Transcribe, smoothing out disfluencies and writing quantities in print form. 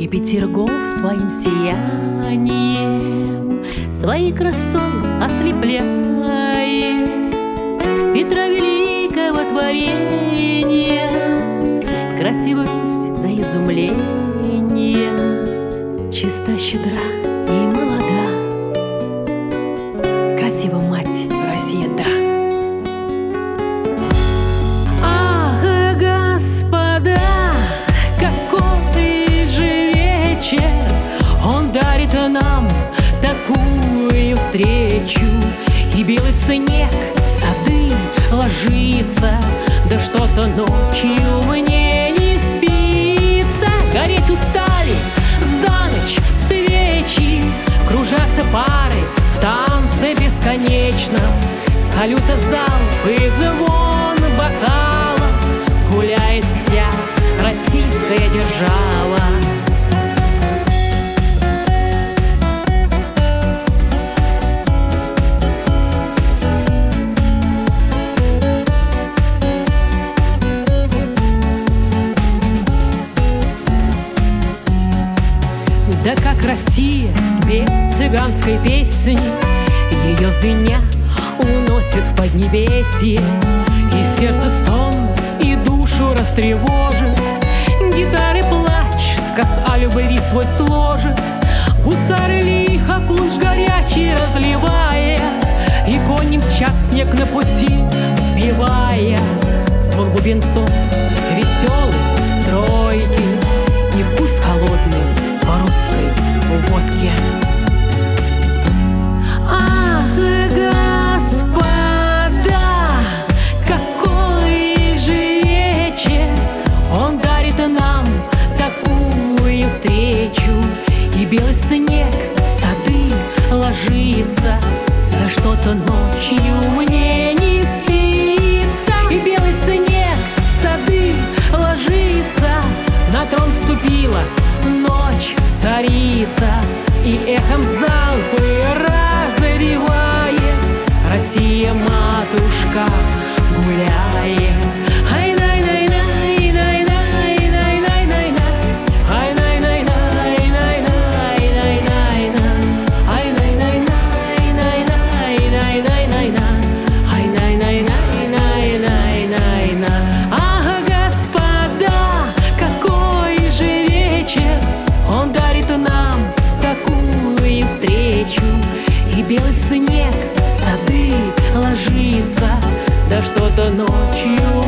Петергоф своим сиянием, своей красой ослепляет Петра Великого творения, красивость до изумления, чиста, щедра и молода. Красива мать Россия, да. Ах, господа, какой же вечер он дарит нам такую встречу. И белый снег в сады ложится, да что-то ночью мне не спится. Гореть устали за ночь свечи, кружатся пары в танце бесконечном. Салюта залп и звон бокала, гуляет вся российская держава. Да как Россия без цыганской песни, ее звеня уносит в поднебесье, и сердце стон, и душу растревожит. Гитары плач, сказ о любви свой сложит. Гусары лихо пунш горячий разливая, и кони мчат снег на пути, сбивая. Звон бубенцов веселый тройки и вкус холодный по русской водке. Ах, господа, какой же вечер он дарит нам такую встречу. И белый снег в сады ложится, да что-то ночью мне не спится. И белый снег в сады ложится, на трон вступила ночь царица, и эхом залпы разревает Россия, матушка, гуляет. И белый снег в сады ложится, да что-то ночью